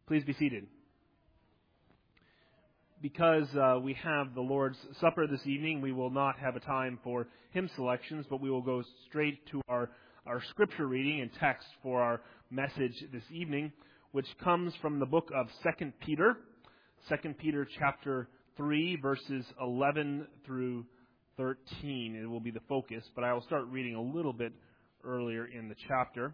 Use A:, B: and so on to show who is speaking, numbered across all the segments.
A: Please be seated. Because we have the Lord's Supper this evening, we will not have a time for hymn selections, but we will go straight to our scripture reading and text for our message this evening, which comes from the book of 2 Peter. 2 Peter chapter 3, verses 11 through 13. It will be the focus, but I will start reading a little bit earlier in the chapter.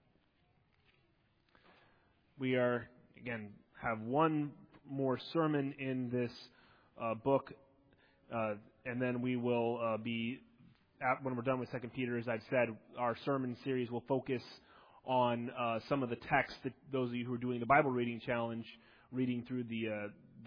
A: We have one more sermon in this book, and then we will when we're done with 2 Peter, as I've said, our sermon series will focus on some of the texts that those of you who are doing the Bible reading challenge, reading through the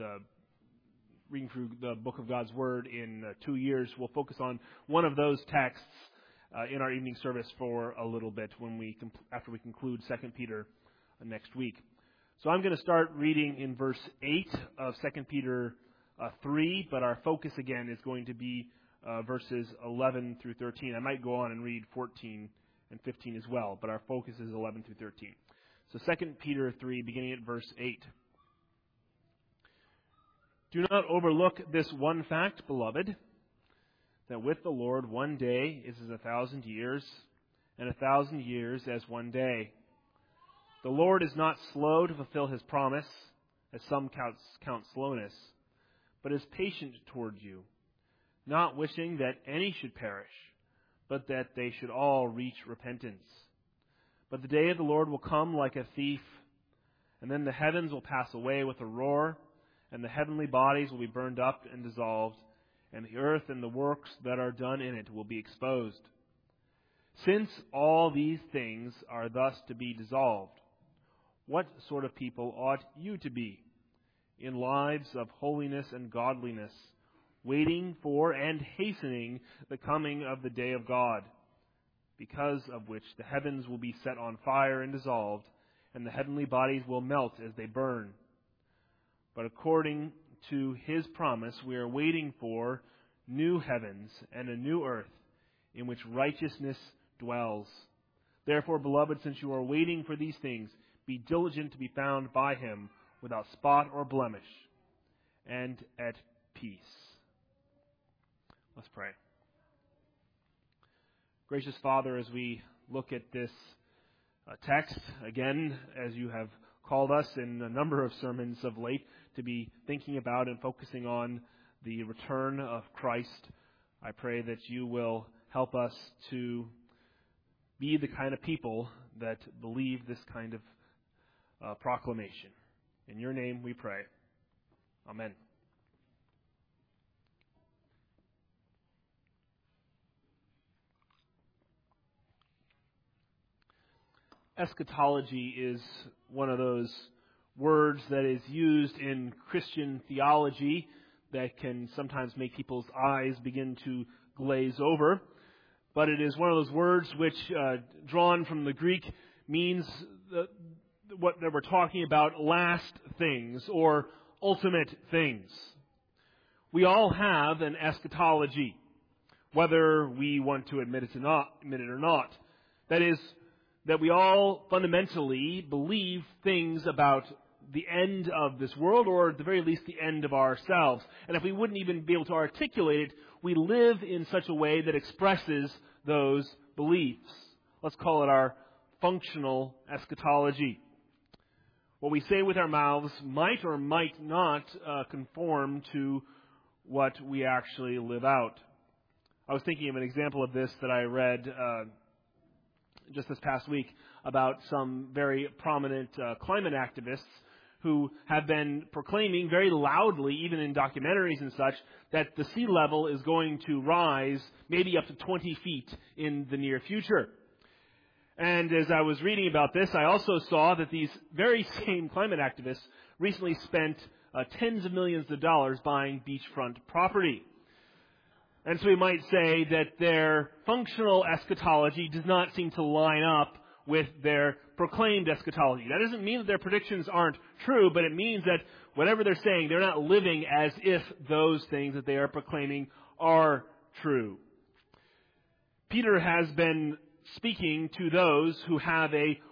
A: book of God's Word in 2 years, will focus on one of those texts in our evening service for a little bit after we conclude 2 Peter next week. So I'm going to start reading in verse 8 of 2 Peter 3, but our focus again is going to be verses 11 through 13. I might go on and read 14 and 15 as well, but our focus is 11 through 13. So 2 Peter 3, beginning at verse 8. Do not overlook this one fact, beloved, that with the Lord 1 day is as 1,000 years, and 1,000 years as 1 day. The Lord is not slow to fulfill his promise, as some count slowness, but is patient toward you, not wishing that any should perish, but that they should all reach repentance. But the day of the Lord will come like a thief, and then the heavens will pass away with a roar, and the heavenly bodies will be burned up and dissolved, and the earth and the works that are done in it will be exposed. Since all these things are thus to be dissolved, what sort of people ought you to be, in lives of holiness and godliness, waiting for and hastening the coming of the day of God, because of which the heavens will be set on fire and dissolved, and the heavenly bodies will melt as they burn? But according to his promise, we are waiting for new heavens and a new earth, in which righteousness dwells. Therefore, beloved, since you are waiting for these things, be diligent to be found by him without spot or blemish, and at peace. Let's pray. Gracious Father, as we look at this text, again, as you have called us in a number of sermons of late to be thinking about and focusing on the return of Christ, I pray that you will help us to be the kind of people that believe this kind of proclamation. In your name we pray. Amen. Eschatology is one of those words that is used in Christian theology that can sometimes make people's eyes begin to glaze over. But it is one of those words which, drawn from the Greek, means what we're talking about, last things or ultimate things. We all have an eschatology, whether we want to admit it or not. That is, that we all fundamentally believe things about the end of this world, or at the very least the end of ourselves. And if we wouldn't even be able to articulate it, we live in such a way that expresses those beliefs. Let's call it our functional eschatology. What we say with our mouths might or might not conform to what we actually live out. I was thinking of an example of this that I read just this past week about some very prominent climate activists who have been proclaiming very loudly, even in documentaries and such, that the sea level is going to rise maybe up to 20 feet in the near future. And as I was reading about this, I also saw that these very same climate activists recently spent tens of millions of dollars buying beachfront property. And so we might say that their functional eschatology does not seem to line up with their proclaimed eschatology. That doesn't mean that their predictions aren't true, but it means that whatever they're saying, they're not living as if those things that they are proclaiming are true. Peter has been speaking to those who have a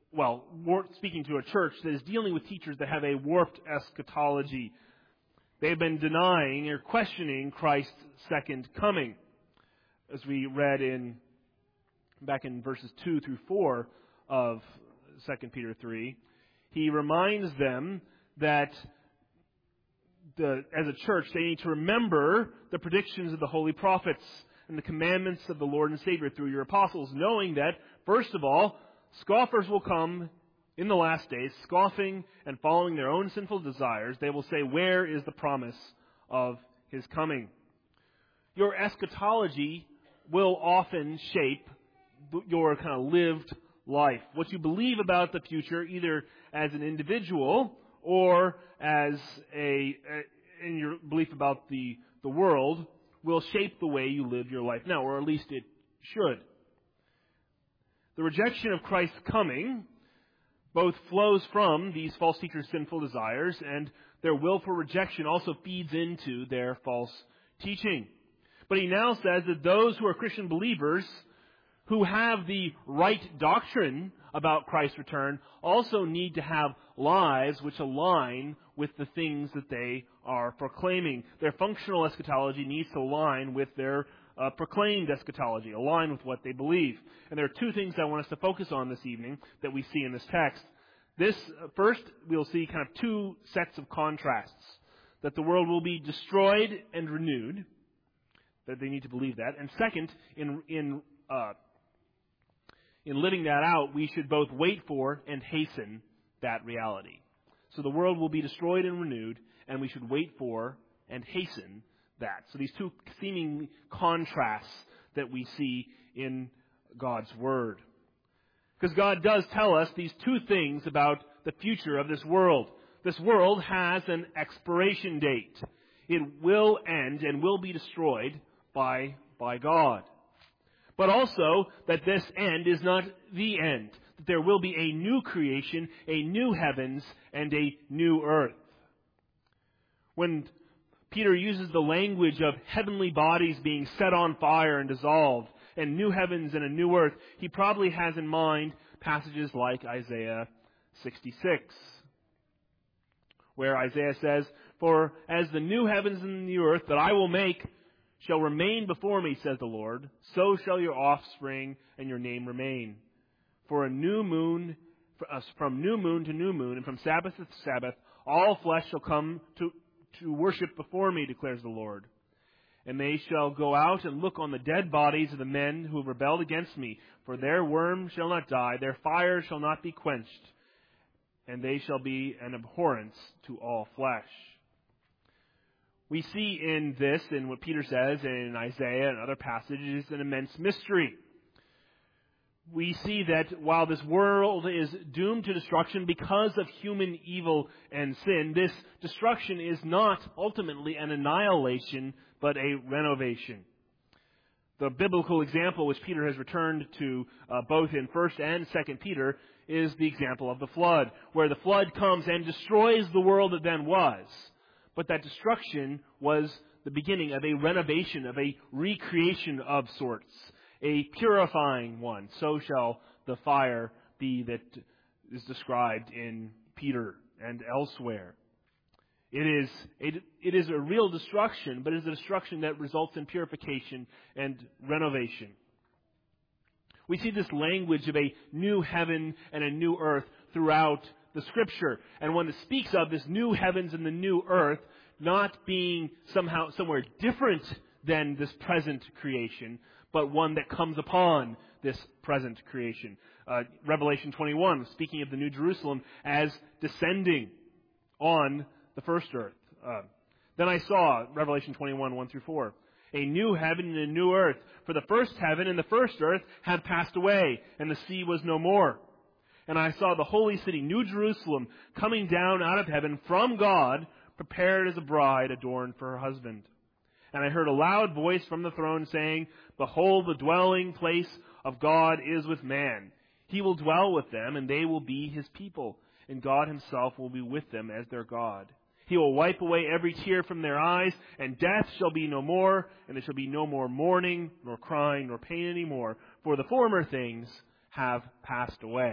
A: speaking to a church that is dealing with teachers that have a warped eschatology. They've been denying or questioning Christ's second coming. As we read back in verses 2 through 4 of 2 Peter 3, he reminds them that as a church, they need to remember the predictions of the holy prophets and the commandments of the Lord and Savior through your apostles, knowing that, first of all, scoffers will come in the last days, scoffing and following their own sinful desires. They will say, "Where is the promise of His coming?" Your eschatology will often shape your kind of lived life. What you believe about the future, either as an individual or as in your belief about the world, will shape the way you live your life now, or at least it should. The rejection of Christ's coming both flows from these false teachers' sinful desires, and their willful rejection also feeds into their false teaching. But he now says that those who are Christian believers, who have the right doctrine about Christ's return, also need to have lives which align with the things that they are proclaiming. Their functional eschatology needs to align with their proclaimed eschatology, align with what they believe. And there are two things I want us to focus on this evening that we see in this text. First, we'll see kind of two sets of contrasts. That the world will be destroyed and renewed, that they need to believe that. And second, in living that out, we should both wait for and hasten that reality. So the world will be destroyed and renewed, and we should wait for and hasten that. So these two seeming contrasts that we see in God's Word. Because God does tell us these two things about the future of this world. This world has an expiration date. It will end and will be destroyed by God. But also that this end is not the end. That there will be a new creation, a new heavens, and a new earth. When Peter uses the language of heavenly bodies being set on fire and dissolved, and new heavens and a new earth, he probably has in mind passages like Isaiah 66, where Isaiah says, "For as the new heavens and the new earth that I will make shall remain before me, says the Lord, so shall your offspring and your name remain. For a new moon, from new moon to new moon, and from Sabbath to Sabbath, all flesh shall come to worship before me, declares the Lord. And they shall go out and look on the dead bodies of the men who have rebelled against me, for their worm shall not die, their fire shall not be quenched, and they shall be an abhorrence to all flesh." We see in this, in what Peter says, and in Isaiah and other passages, an immense mystery. We see that while this world is doomed to destruction because of human evil and sin, this destruction is not ultimately an annihilation, but a renovation. The biblical example which Peter has returned to both in 1 and 2 Peter is the example of the flood, where the flood comes and destroys the world that then was. But that destruction was the beginning of a renovation, of a recreation of sorts, a purifying one. So shall the fire be that is described in Peter and elsewhere. It is a real destruction, but it is a destruction that results in purification and renovation. We see this language of a new heaven and a new earth throughout the Scripture. And when it speaks of this new heavens and the new earth not being somewhere different than this present creation, but one that comes upon this present creation. Revelation 21, speaking of the New Jerusalem as descending on the first earth. Then I saw, Revelation 21, 1 through 4, a new heaven and a new earth. For the first heaven and the first earth had passed away, and the sea was no more. And I saw the holy city, New Jerusalem, coming down out of heaven from God, prepared as a bride adorned for her husband. And I heard a loud voice from the throne saying, "Behold, the dwelling place of God is with man. He will dwell with them, and they will be his people. And God himself will be with them as their God. He will wipe away every tear from their eyes, and death shall be no more, and there shall be no more mourning, nor crying, nor pain any more, for the former things have passed away."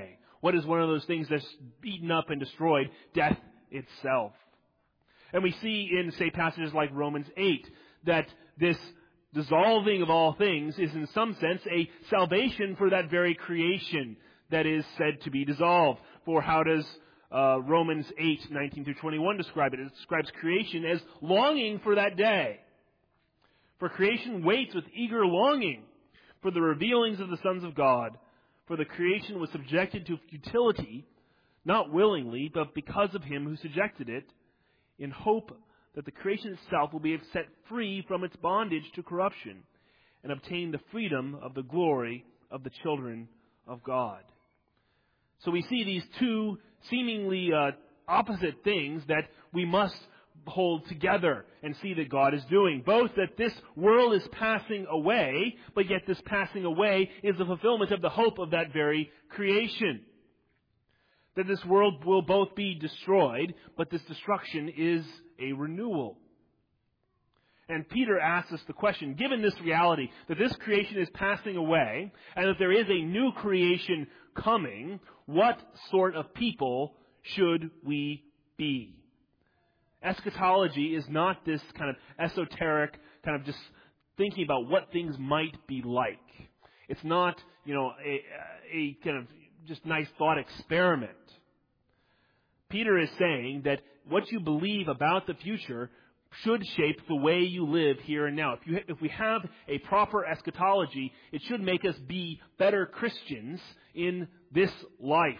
A: What is one of those things that's beaten up and destroyed? Death itself. And we see in, say, passages like Romans 8, that this dissolving of all things is in some sense a salvation for that very creation that is said to be dissolved. For how does Romans 8, 19 through 21 describe it? It describes creation as longing for that day. For creation waits with eager longing for the revealings of the sons of God. For the creation was subjected to futility, not willingly, but because of him who subjected it, in hope that the creation itself will be set free from its bondage to corruption and obtain the freedom of the glory of the children of God. So we see these two seemingly opposite things that we must hold together and see that God is doing. Both that this world is passing away, but yet this passing away is the fulfillment of the hope of that very creation. That this world will both be destroyed, but this destruction is a renewal. And Peter asks us the question, given this reality, that this creation is passing away, and that there is a new creation coming, what sort of people should we be? Eschatology is not this kind of esoteric, kind of just thinking about what things might be like. It's not, a kind of just nice thought experiment. Peter is saying that what you believe about the future should shape the way you live here and now. If we have a proper eschatology, it should make us be better Christians in this life.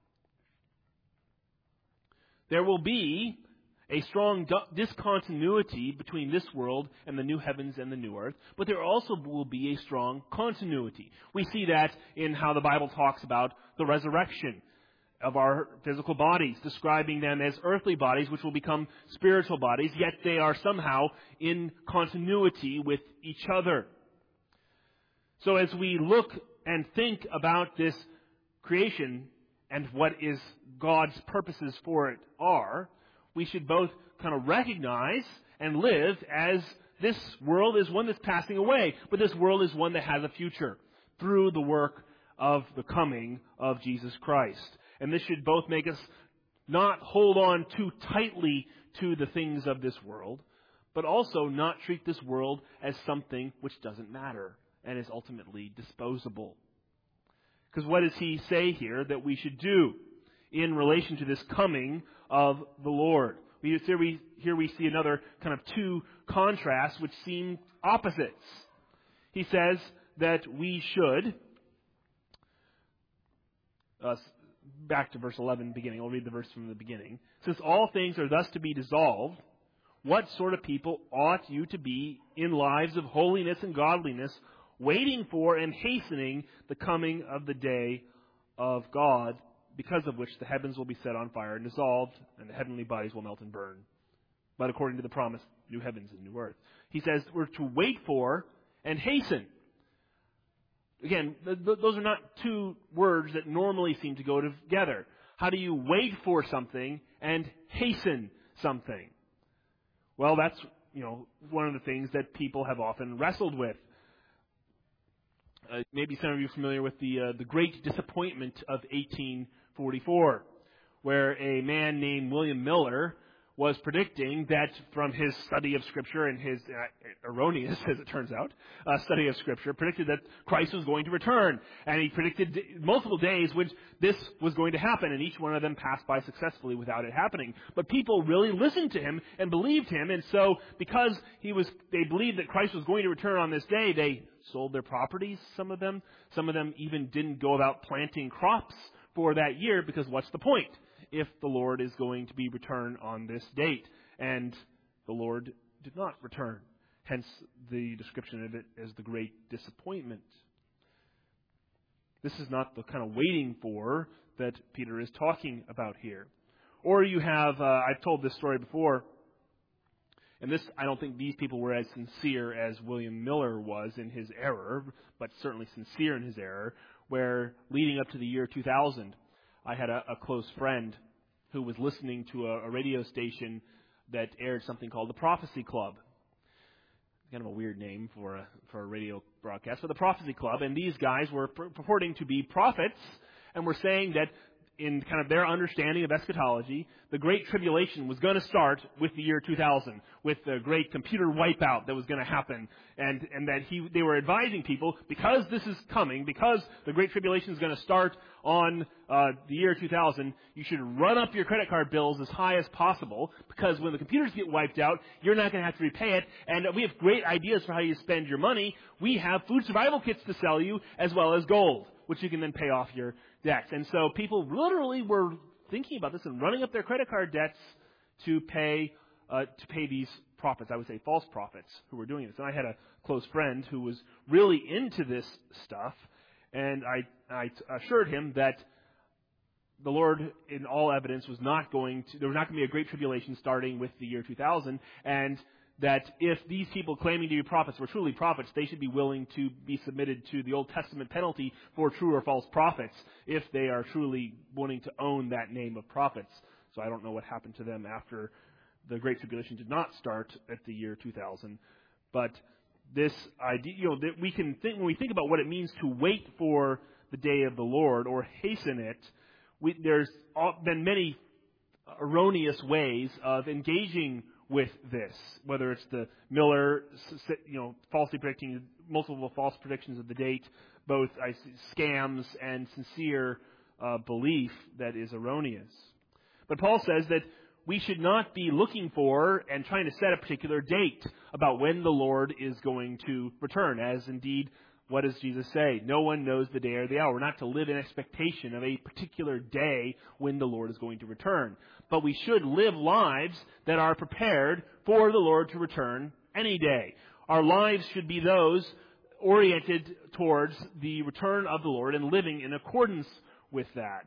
A: There will be a strong discontinuity between this world and the new heavens and the new earth, but there also will be a strong continuity. We see that in how the Bible talks about the resurrection of our physical bodies, describing them as earthly bodies which will become spiritual bodies, yet they are somehow in continuity with each other. So as we look and think about this creation and what is God's purposes for it are, we should both kind of recognize and live as this world is one that's passing away, but this world is one that has a future through the work of the coming of Jesus Christ. And this should both make us not hold on too tightly to the things of this world, but also not treat this world as something which doesn't matter and is ultimately disposable. Because what does he say here that we should do in relation to this coming of the Lord? Here we see another kind of two contrasts which seem opposites. He says that we should, back to verse 11 beginning, I'll read the verse from the beginning. Since all things are thus to be dissolved, what sort of people ought you to be in lives of holiness and godliness, waiting for and hastening the coming of the day of God, because of which the heavens will be set on fire and dissolved, and the heavenly bodies will melt and burn. But according to the promise, new heavens and new earth. He says we're to wait for and hasten. Again, those are not two words that normally seem to go together. How do you wait for something and hasten something? Well, that's, one of the things that people have often wrestled with. Maybe some of you are familiar with the Great Disappointment of 1844, where a man named William Miller was predicting that from his study of Scripture and his erroneous, as it turns out, study of Scripture, predicted that Christ was going to return. And he predicted multiple days when this was going to happen, and each one of them passed by successfully without it happening. But people really listened to him and believed him, and so because they believed that Christ was going to return on this day, they sold their properties, some of them. Some of them even didn't go about planting crops for that year, because what's the point if the Lord is going to be returned on this date? And the Lord did not return. Hence the description of it as the great disappointment. This is not the kind of waiting for that Peter is talking about here. Or you have, I've told this story before, and this, I don't think these people were as sincere as William Miller was in his error, but certainly sincere in his error, where leading up to the year 2000, I had a close friend who was listening to a radio station that aired something called the Prophecy Club. Kind of a weird name for a radio broadcast, but the Prophecy Club. And these guys were purporting to be prophets and were saying that in kind of their understanding of eschatology, the Great Tribulation was going to start with the year 2000, with the great computer wipeout that was going to happen, and that they were advising people, because this is coming, because the Great Tribulation is going to start on the year 2000, you should run up your credit card bills as high as possible, because when the computers get wiped out, you're not going to have to repay it, and we have great ideas for how you spend your money. We have food survival kits to sell you, as well as gold, which you can then pay off your debts. And so people literally were thinking about this and running up their credit card debts to pay these prophets, I would say false prophets, who were doing this. And I had a close friend who was really into this stuff, and I assured him that the Lord, in all evidence, there was not going to be a great tribulation starting with the year 2000, and that if these people claiming to be prophets were truly prophets, they should be willing to be submitted to the Old Testament penalty for true or false prophets if they are truly wanting to own that name of prophets. So I don't know what happened to them after the Great Tribulation did not start at the year 2000. But this idea, that we can think, when we think about what it means to wait for the day of the Lord or hasten it, there's been many erroneous ways of engaging with this, whether it's the Miller, falsely predicting multiple false predictions of the date, both scams and sincere belief that is erroneous. But Paul says that we should not be looking for and trying to set a particular date about when the Lord is going to return, as indeed, what does Jesus say? No one knows the day or the hour. We're not to live in expectation of a particular day when the Lord is going to return. But we should live lives that are prepared for the Lord to return any day. Our lives should be those oriented towards the return of the Lord and living in accordance with that.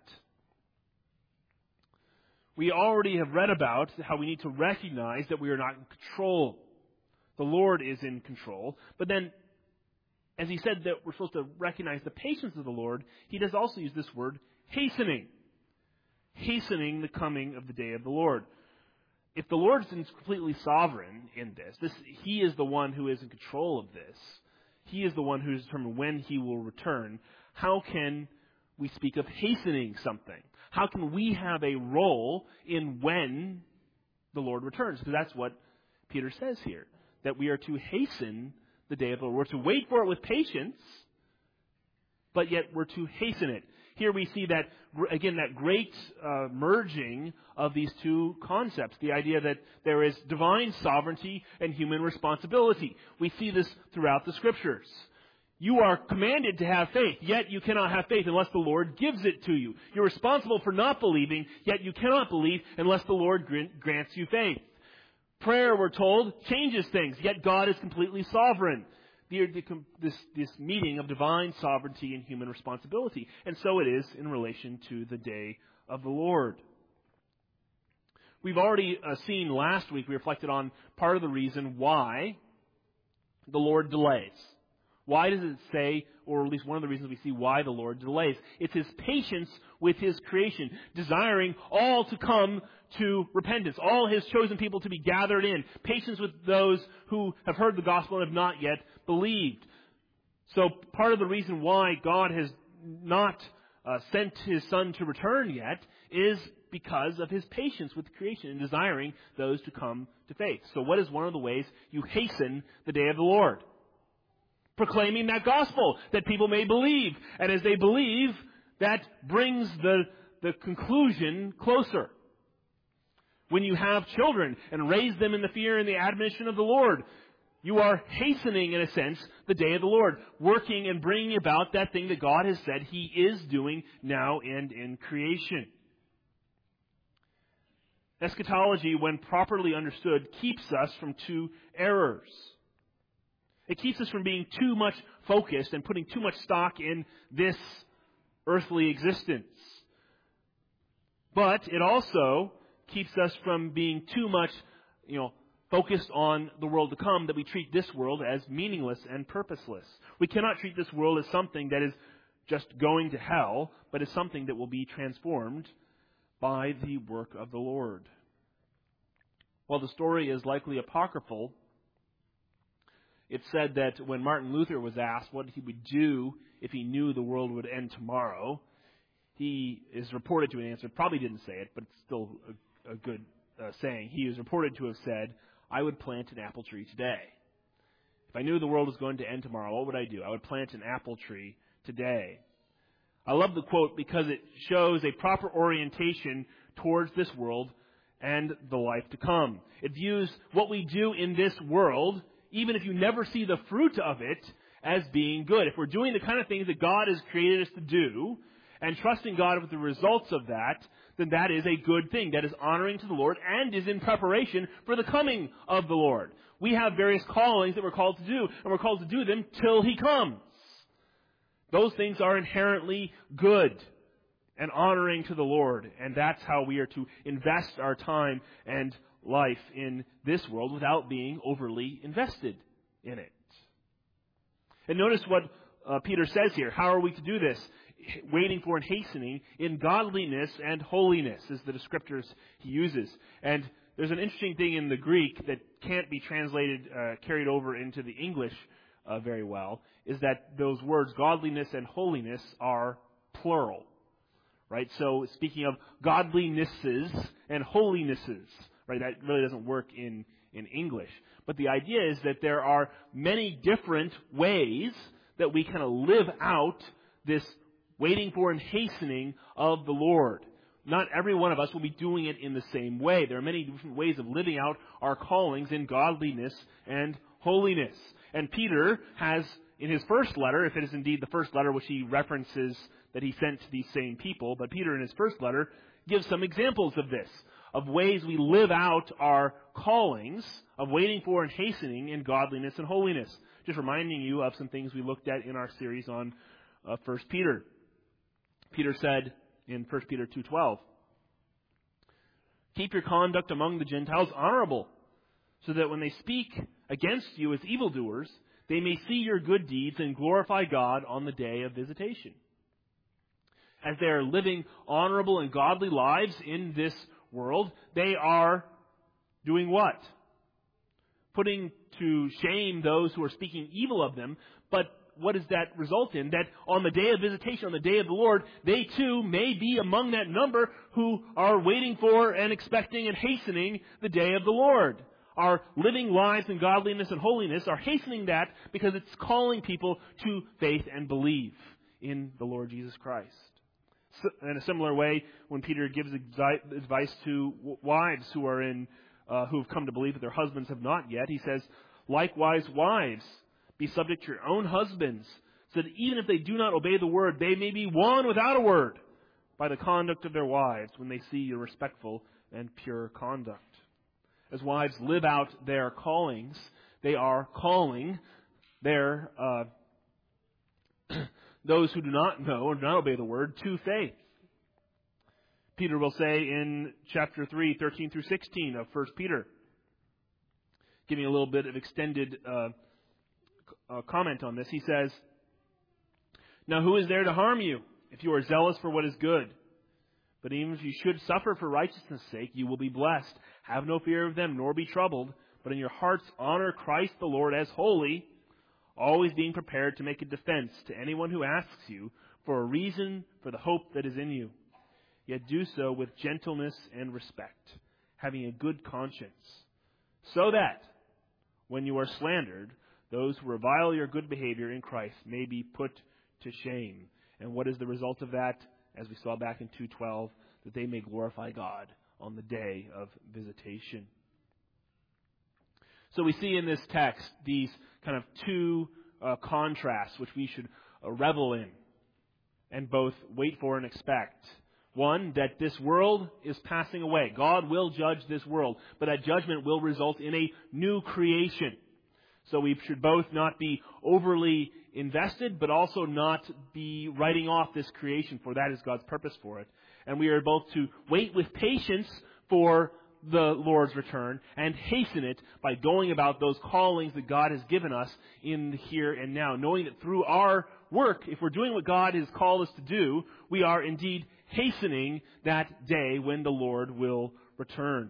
A: We already have read about how we need to recognize that we are not in control. The Lord is in control. But then, as he said that we're supposed to recognize the patience of the Lord, he does also use this word, hastening. Hastening the coming of the day of the Lord. If the Lord is completely sovereign in this, he is the one who is in control of this. He is the one who has determined when he will return. How can we speak of hastening something? How can we have a role in when the Lord returns? Because that's what Peter says here, that we are to hasten the day of the Lord. We're to wait for it with patience, but yet we're to hasten it. Here we see that, again, that great merging of these two concepts, the idea that there is divine sovereignty and human responsibility. We see this throughout the Scriptures. You are commanded to have faith, yet you cannot have faith unless the Lord gives it to you. You're responsible for not believing, yet you cannot believe unless the Lord grants you faith. Prayer, we're told, changes things, yet God is completely sovereign. This meeting of divine sovereignty and human responsibility. And so it is in relation to the day of the Lord. We've already seen last week, we reflected on part of the reason why the Lord delays. Why does it say, or at least one of the reasons we see why the Lord delays? It's His patience with His creation, desiring all to come to repentance, all His chosen people to be gathered in, patience with those who have heard the gospel and have not yet believed. So part of the reason why God has not sent His Son to return yet is because of His patience with creation and desiring those to come to faith. So what is one of the ways you hasten the day of the Lord? Proclaiming that gospel, that people may believe. And as they believe, that brings the conclusion closer. When you have children and raise them in the fear and the admonition of the Lord, you are hastening, in a sense, the day of the Lord, working and bringing about that thing that God has said He is doing now and in creation. Eschatology, when properly understood, keeps us from two errors. It keeps us from being too much focused and putting too much stock in this earthly existence. But it also keeps us from being too much, focused on the world to come, that we treat this world as meaningless and purposeless. We cannot treat this world as something that is just going to hell, but as something that will be transformed by the work of the Lord. While the story is likely apocryphal, it's said that when Martin Luther was asked what he would do if he knew the world would end tomorrow, he is reported to have answered, probably didn't say it, but it's still a good saying. He is reported to have said, I would plant an apple tree today. If I knew the world was going to end tomorrow, what would I do? I would plant an apple tree today. I love the quote because it shows a proper orientation towards this world and the life to come. It views what we do in this world, even if you never see the fruit of it, as being good. If we're doing the kind of things that God has created us to do, and trusting God with the results of that, then that is a good thing. That is honoring to the Lord and is in preparation for the coming of the Lord. We have various callings that we're called to do, and we're called to do them till He comes. Those things are inherently good and honoring to the Lord, and that's how we are to invest our time and life in this world without being overly invested in it. And notice what Peter says here. How are we to do this? Waiting for and hastening in godliness and holiness is the descriptors he uses. And there's an interesting thing in the Greek that can't be translated, carried over into the English very well, is that those words, godliness and holiness, are plural. Right? So speaking of godlinesses and holinesses, right? That really doesn't work in English. But the idea is that there are many different ways that we kind of live out this waiting for and hastening of the Lord. Not every one of us will be doing it in the same way. There are many different ways of living out our callings in godliness and holiness. And Peter has, in his first letter, if it is indeed the first letter which he references that he sent to these same people, but Peter in his first letter gives some examples of this, of ways we live out our callings of waiting for and hastening in godliness and holiness. Just reminding you of some things we looked at in our series on 1 Peter. Peter said in 1 Peter 2:12, keep your conduct among the Gentiles honorable, so that when they speak against you as evildoers, they may see your good deeds and glorify God on the day of visitation. As they are living honorable and godly lives in this world, they are doing what? Putting to shame those who are speaking evil of them. But what does that result in? That on the day of visitation, on the day of the Lord, they too may be among that number who are waiting for and expecting and hastening the day of the Lord. Our living lives in godliness and holiness are hastening that because it's calling people to faith and believe in the Lord Jesus Christ. In a similar way, when Peter gives advice to wives who have come to believe that their husbands have not yet, he says, likewise, wives, be subject to your own husbands, so that even if they do not obey the word, they may be won without a word by the conduct of their wives when they see your respectful and pure conduct. As wives live out their callings, they are calling their those who do not know or do not obey the word to faith. Peter will say in chapter 3, 13 through 16 of 1 Peter, giving a little bit of extended comment on this, he says, now who is there to harm you if you are zealous for what is good? But even if you should suffer for righteousness' sake, you will be blessed. Have no fear of them, nor be troubled, but in your hearts honor Christ the Lord as holy, always being prepared to make a defense to anyone who asks you for a reason for the hope that is in you. Yet do so with gentleness and respect, having a good conscience, so that when you are slandered, those who revile your good behavior in Christ may be put to shame. And what is the result of that? As we saw back in 2:12, that they may glorify God on the day of visitation. So we see in this text these kind of two contrasts which we should revel in and both wait for and expect. One, that this world is passing away. God will judge this world, but that judgment will result in a new creation. So we should both not be overly invested, but also not be writing off this creation, for that is God's purpose for it. And we are both to wait with patience for the Lord's return and hasten it by going about those callings that God has given us in the here and now, knowing that through our work, if we're doing what God has called us to do, we are indeed hastening that day when the Lord will return.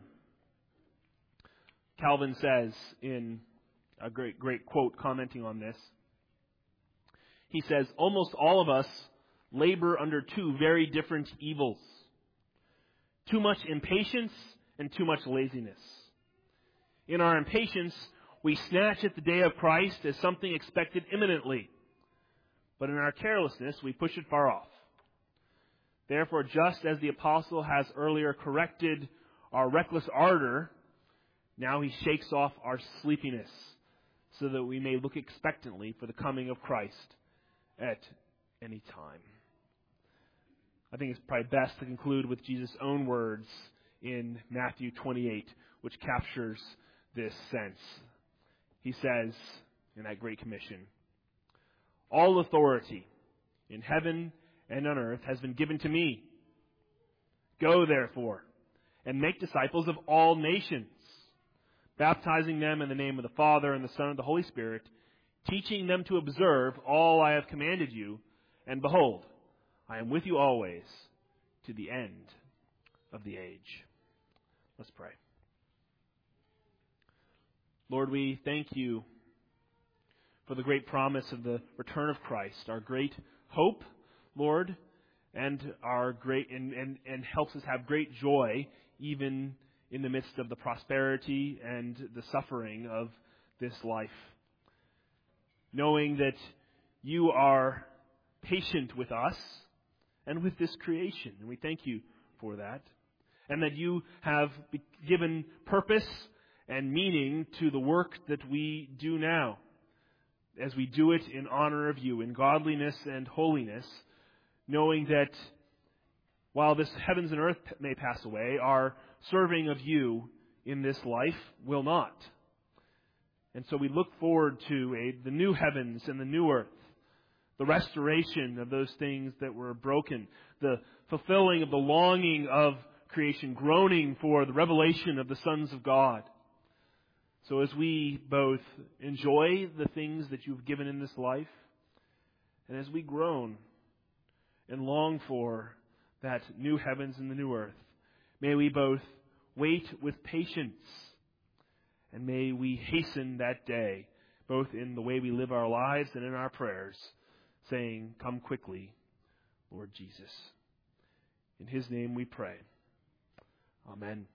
A: Calvin says in a great quote commenting on this, he says, almost all of us labor under two very different evils. Too much impatience and too much laziness. In our impatience, we snatch at the day of Christ as something expected imminently. But in our carelessness, we push it far off. Therefore, just as the apostle has earlier corrected our reckless ardor, now he shakes off our sleepiness so that we may look expectantly for the coming of Christ at any time. I think it's probably best to conclude with Jesus' own words in Matthew 28, which captures this sense. He says in that Great Commission, "All authority in heaven and on earth has been given to me. Go, therefore, and make disciples of all nations, baptizing them in the name of the Father and the Son and the Holy Spirit, teaching them to observe all I have commanded you, and behold, I am with you always to the end of the age." Let's pray. Lord, we thank you for the great promise of the return of Christ, our great hope, Lord, and our great and helps us have great joy even in the midst of the prosperity and the suffering of this life. Knowing that you are patient with us and with this creation, and we thank you for that. And that you have given purpose and meaning to the work that we do now, as we do it in honor of you, in godliness and holiness, knowing that while this heavens and earth may pass away, our serving of you in this life will not. And so we look forward to the new heavens and the new earth, the restoration of those things that were broken, the fulfilling of the longing of creation, groaning for the revelation of the sons of God. So as we both enjoy the things that you've given in this life, and as we groan and long for that new heavens and the new earth, may we both wait with patience, and may we hasten that day, both in the way we live our lives and in our prayers, saying, "Come quickly, Lord Jesus." In His name we pray. Amen.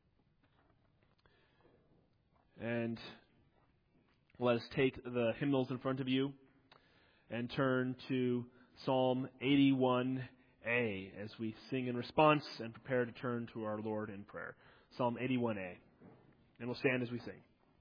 A: And let us take the hymnals in front of you and turn to Psalm 81a as we sing in response and prepare to turn to our Lord in prayer. Psalm 81a. And we'll stand as we sing.